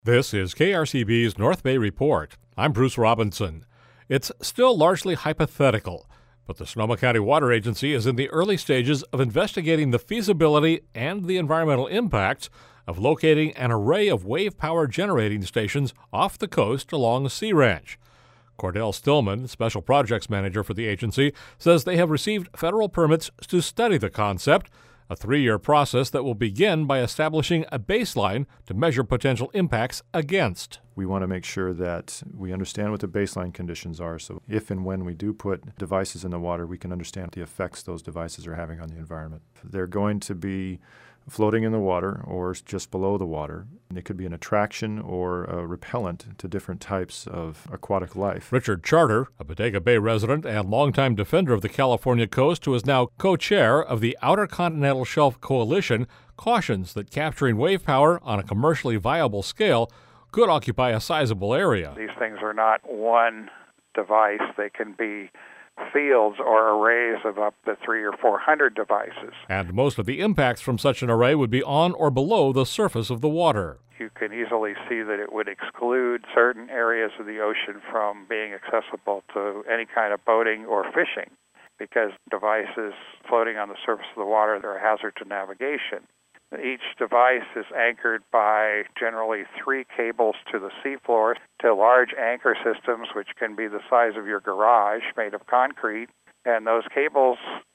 This is KRCB's North Bay Report. I'm Bruce Robinson. It's still largely hypothetical, but the Sonoma County Water Agency is in the early stages of investigating the feasibility and the environmental impacts of locating an array of wave power generating stations off the coast along Sea Ranch. Cordell Stillman, Special Projects Manager for the agency, says they have received federal permits to study the concept, a 3-year process that will begin by establishing a baseline to measure potential impacts against. We want to make sure that we understand what the baseline conditions are, so if and when we do put devices in the water, we can understand the effects those devices are having on the environment. They're going to be floating in the water or just below the water. It could be an attraction or a repellent to different types of aquatic life. Richard Charter, a Bodega Bay resident and longtime defender of the California coast who is now co-chair of the Outer Continental Shelf Coalition, cautions that capturing wave power on a commercially viable scale could occupy a sizable area. These things are not one device. They can be fields or arrays of up to 300 or 400 devices. And most of the impacts from such an array would be on or below the surface of the water. You can easily see that it would exclude certain areas of the ocean from being accessible to any kind of boating or fishing, because devices floating on the surface of the water are a hazard to navigation. Each device is anchored by generally 3 cables to the seafloor to large anchor systems, which can be the size of your garage, made of concrete, and those cables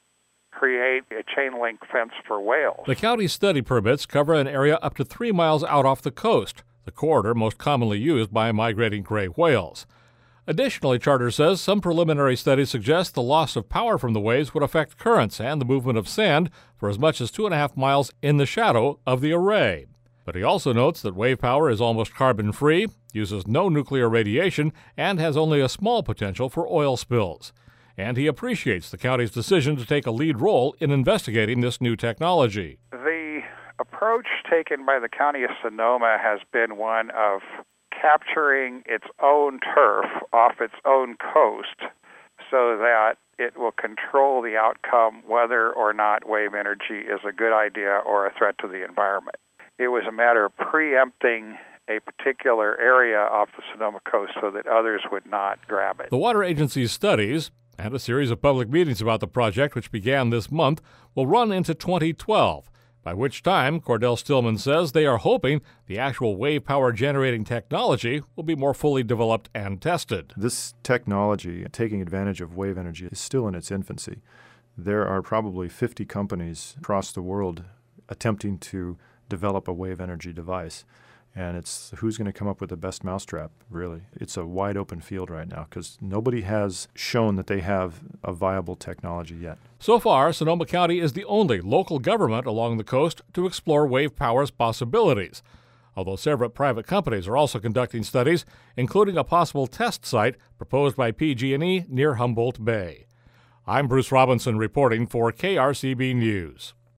create a chain link fence for whales. The county's study permits cover an area up to 3 miles out off the coast, the corridor most commonly used by migrating gray whales. Additionally, Charter says some preliminary studies suggest the loss of power from the waves would affect currents and the movement of sand for as much as 2.5 miles in the shadow of the array. But he also notes that wave power is almost carbon-free, uses no nuclear radiation, and has only a small potential for oil spills. And he appreciates the county's decision to take a lead role in investigating this new technology. The approach taken by the County of Sonoma has been one of capturing its own turf off its own coast so that it will control the outcome whether or not wave energy is a good idea or a threat to the environment. It was a matter of preempting a particular area off the Sonoma coast so that others would not grab it. The Water Agency's studies and a series of public meetings about the project, which began this month, will run into 2012. By which time, Cordell Stillman says they are hoping the actual wave power generating technology will be more fully developed and tested. This technology, taking advantage of wave energy, is still in its infancy. There are probably 50 companies across the world attempting to develop a wave energy device. And it's who's going to come up with the best mousetrap, really. It's a wide open field right now because nobody has shown that they have a viable technology yet. So far, Sonoma County is the only local government along the coast to explore wave power's possibilities, although several private companies are also conducting studies, including a possible test site proposed by PG&E near Humboldt Bay. I'm Bruce Robinson reporting for KRCB News.